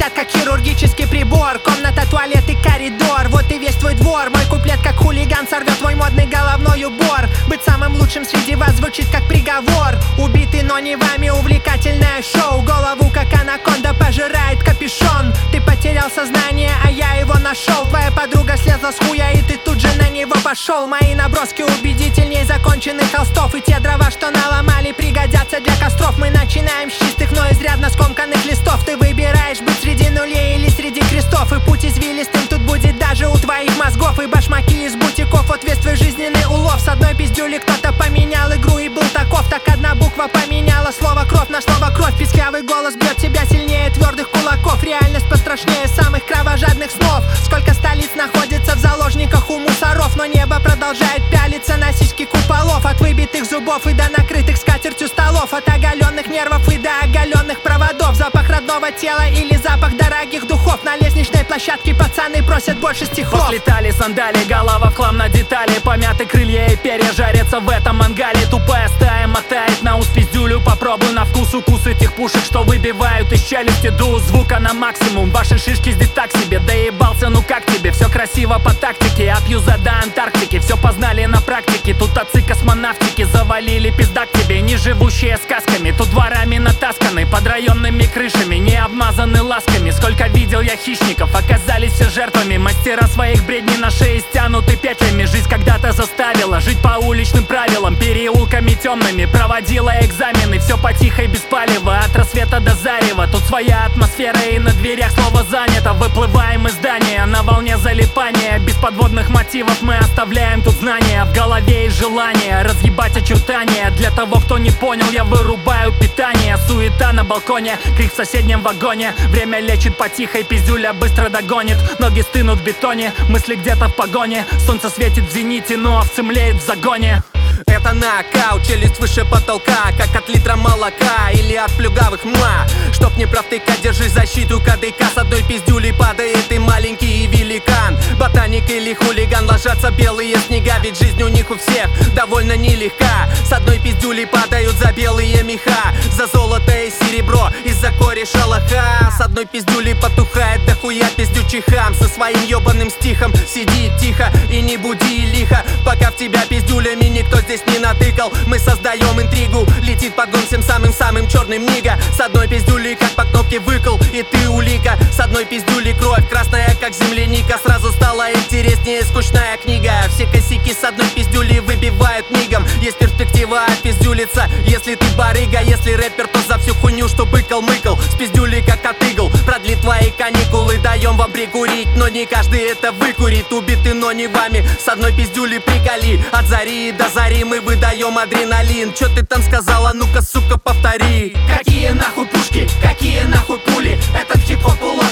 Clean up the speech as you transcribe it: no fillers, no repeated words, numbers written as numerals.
висят как хирургический прибор. Комната, туалет и коридор, вот и весь твой двор. Мой куплет как хулиган сорвет твой модный головной убор. Быть самым лучшим среди вас звучит как приговор. Убитый, но не вами, увлекательное шоу. Голову как анаконда пожирает капюшон. Ты потерял сознание, а я его нашел. Твоя подруга слезла с хуя, и ты тут же на него пошел. Мои наброски убедительней законченных холстов. И те дрова, что наломали, пригодятся для костров. Мы начинаем с чистых, но изрядно скомканных листов. Ты выбираешь быть среди нулей или среди крестов. И путь извилистым тут будет даже у твоих мозгов. И башмаки из бутиков, вот весь твой жизненный улов. С одной пиздюли кто-то поменял игру и был таков. Так одна буква поменяла слово кровь на слово кровь. Писклявый голос бьет тебя сильнее твердых кулаков. Реальность пострашнее самых кровожадных снов. Сколько столиц находится в заложниках у мусоров. Но небо продолжает пялиться на сиськи куполов. От выбитых зубов и до накрытых скатертью столов. От оголенных нервов и до оголенных проводов. Запах родного тела или запах дорогих духов. На лестничной площадке пацаны просят больше стихов. Слетали сандали, голова в хлам на детали. Помяты крылья и перья жарятся в этом мангале. Тупая стая мотает на ус пиздюлю. Попробуй на вкус укус этих пушек, что выбивают из челюсти дух. Звука на максимум, ваши шишки здесь так себе. Доебался, ну как тебе? Все красиво по тактике. От Юза до Антарктики, все познали на практике. Тут отцы космонавтики завалили пизда к тебе. Не живущие сказками, тут дворами натасканы. Под районными крышами, не обмазаны ласками. Сколько видел я хищников, оказались все жертвами. Мастера своих бредней на шее стянуты петлями. Жизнь когда-то заставила жить по уличным правилам. Переулками темными проводила экзамены. Все потихо и без палева, от рассвета до зарева. Тут своя атмосфера и на дверях слово занято. Выплываем из здания на волне залипания. Без подводных мотивов мы оставляем тут знания. В голове есть желание разъебать очертания. Для того, кто не понял, я вырубаю питание. Суета на балконе, крик в соседнем вагоне. Время лечит потихо и пиздюля быстро догонит. Ноги стынут в бетоне, мысли где-то в погоне. Солнце светит в зените, но овцы млеют в загоне. Это нокаут, челюсть выше потолка, как от литра молока или от плюгавых мла. Чтоб не провтыкать, держи защиту кадыка. С одной пиздюли падает и маленький великан. Ботаник или хулиган, ложатся белые снега. Ведь жизнь у них у всех довольно нелегка. С одной пиздюли падают за белые меха, за золото и серебро, из-за кореша лоха. С одной пиздюли потухает дохуя пиздючий хам. Со своим ебаным стихом сиди тихо и не буди лихо, пока в тебя пиздюлями никто здесь не натыкал. Мы создаем интригу, летит подгон всем самым черным нига. С одной пиздюли как по кнопке выкл, и ты улика. С одной пиздюли кровь красная как земляника. Сразу стала интереснее скучная книга. Все косяки с одной пиздюли выбивают мигом. Есть перспектива отпиздюлиться, если ты барыга. Если рэпер, то за всю хуйню, что быкал-мыкал. С пиздюли как от игл, продлит твои каникулы. Даем вам прикурить, но не каждый это выкурит. Убиты, но не вами, с одной пиздюли приколи. От зари до зари мы выдаем адреналин. Чё ты там сказала, ну-ка, сука, повтори. Какие нахуй пушки, какие нахуй пули? Этот хип-хоп